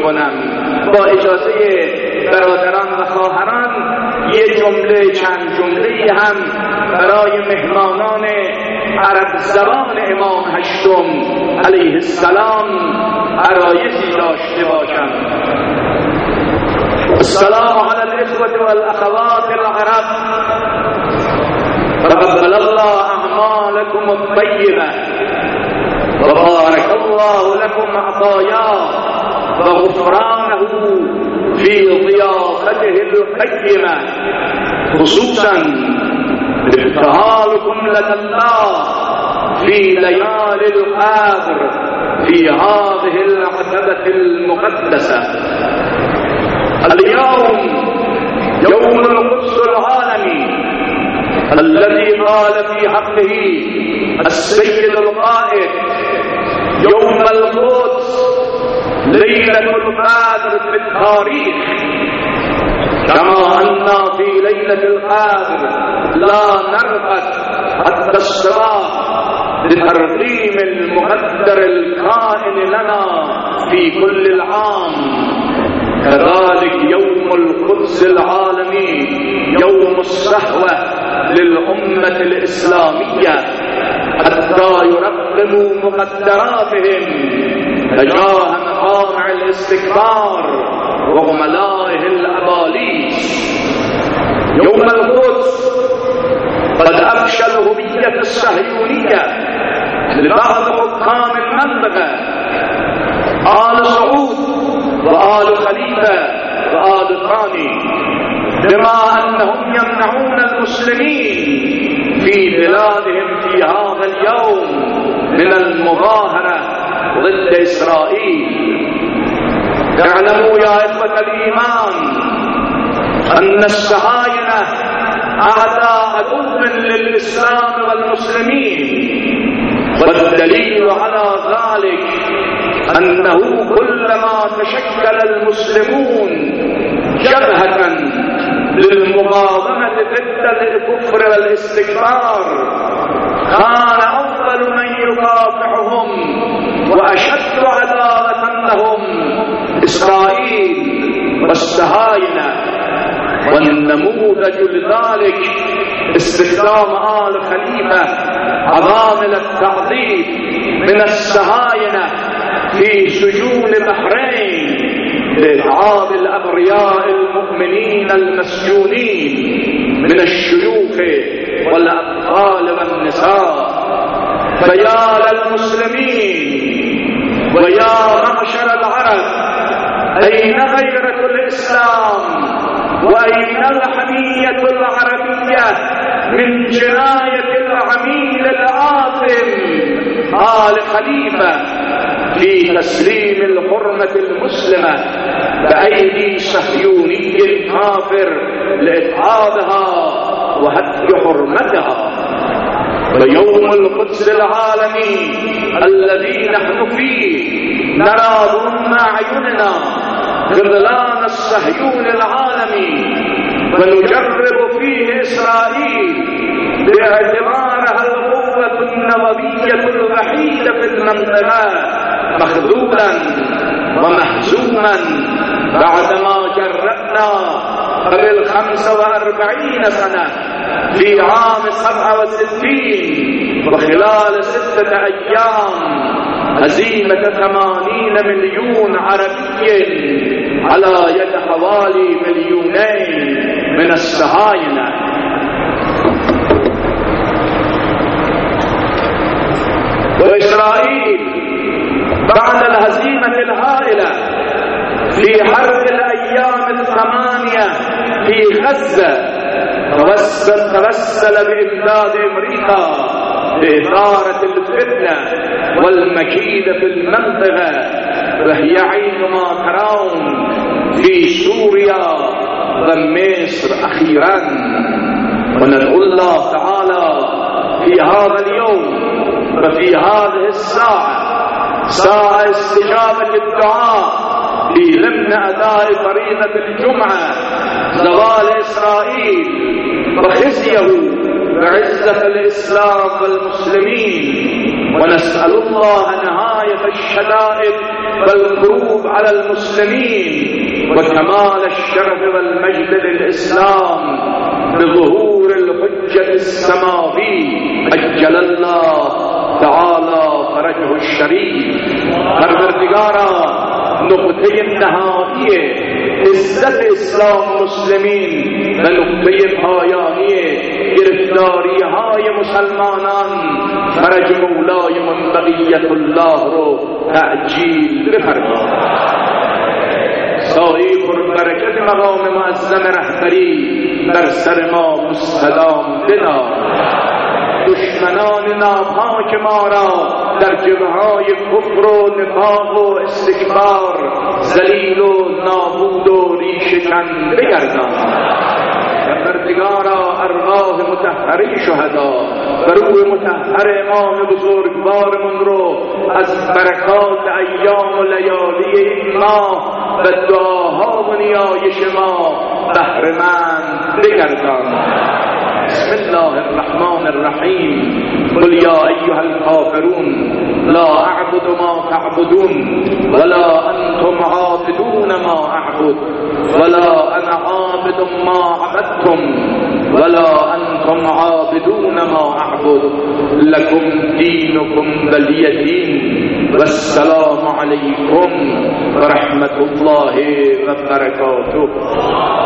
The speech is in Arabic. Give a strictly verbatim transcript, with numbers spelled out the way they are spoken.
میکنم. با اجازه برادران و خواهران یک جمله چند جمله هم برای مهمانان عرب زبان امام هشتم علیه السلام عرایضی داشته باشم. السلام علی الاخوة والاخوات العرب، تقبل الله اعمالكم الطیبه وبارك الله لكم عطاياه وغفرانه في ضيافته القيمة، خصوصا ابتهالكم لدى الله في ليالي القدر في هذه العتبة المقدسة. اليوم يوم القدس العالمي الذي قال في حقه السيد القائد: يوم القدس ليلة القدر في التاريخ، كما أن في ليلة القدر لا نرغب حتى الصباح لترقيم المقدر الكائن لنا في كل العام، كذلك يوم القدس العالمي يوم الصحوة للأمة الإسلامية حتى يرقموا مقدراتهم تجاه مقامع الاستكبار وعملائه الأباليس. يوم القدس قد أفشى الهوية الصهيونية لبعض حكام المنطقة، آل سعود وآل خليفة وآل ثاني، بما أنهم يمنعون المسلمين في بلادهم في هذا اليوم من المظاهرة ضد إسرائيل. اعلموا يا إخوة الإيمان أن الصهاينة أعداء عدو للإسلام والمسلمين، والدليل على ذلك أنه كلما تشكل المسلمون جبهة للمقاومة ضد الكفر والاستكبار كان أول من يكافحهم وأشد عداوة لهم إسرائيل والصهاينة. والنموذج لذلك استخدام آل خليفة عوامل التعذيب من الصهاينة في سجون بحرين لإتعاب الأبرياء المؤمنين المسجونين من الشيوخ والأطفال والنساء. فيا للمسلمين ويا معشر العرب، أين غيرة الإسلام وأين الحمية العربية من جناية العميل الآثم آل خليفة في تسليم الحرمة المسلمة بأيدي صهيوني كافر لإتعابها وهتك حرمتها؟ ويوم القدس العالمي الذي نحن فيه نرى ضمن أعيننا خذلان الصهيون العالمي، ونجرب فيه إسرائيل باعتبارها القوة النووية الوحيدة في المنطقة مخذولا ومهزوما بعدما جربنا قبل خمسة وأربعين سنة في عام سبعة وستين وخلال ستة أيام هزيمة ثمانين مليون عربي على يد حوالي مليونين من الصهاينة. وإسرائيل بعد الهزيمة الهائلة في حرب الأيام الثمانية في غزة توسل, توسل بإمداد أمريكا بإثارة الفتنة والمكيدة في المنطقة، وهي عين ما ترون في سوريا ومصر أخيرا. وندعو الله تعالى في هذا اليوم وفي هذه الساعة ساعة استجابة الدعاء لضمن أداء فريضة الجمعة زوال إسرائيل وخزيه وعزة الإسلام والمسلمين ونسأل الله نهاية الشدائد والكروب على المسلمين وكمال الشرف والمجد للإسلام بظهور الحجة السماوي عجل الله تعالى فرجه الشريف. پروردگارا نقطه نهایی عزت اسلام مسلمین و نقطه پایانی گرفتاری های مسلمانان فرج مولای من بقیت الله رو تعجیل بفرما. سایه پربرکت مقام معظم رهبری بر سر ما مستدام بنار. دشمنان ناپاک ما را در جبهه‌های کفر و نفاق و استکبار ذلیل و نابود و ریشه‌کن بگردان. پروردگارا ارواح مطهره شهدا و روح مطهر امام بزرگوارمون رو از برکات ایام و لیالی این ماه و دعاها و نیایش ما بهره‌مند بگردان. بسم الله الرحمن الرحیم. قل یا ایها الکافرون لا اعبد ما تعبدون ولا انتم عابدون ما اعبد ولا انا عابد ما عبدتم ولا انتم عابدون ما اعبد لكم دينكم ولي دين والسلام عليكم ورحمة الله وبركاته.